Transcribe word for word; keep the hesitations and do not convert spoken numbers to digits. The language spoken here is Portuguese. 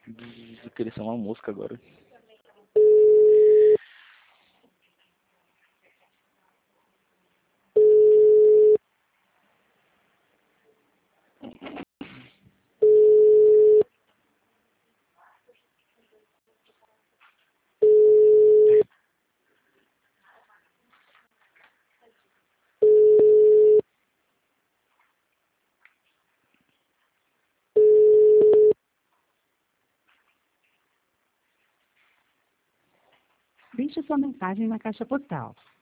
Eu queria ser uma mosca agora. Deixe sua mensagem na caixa postal.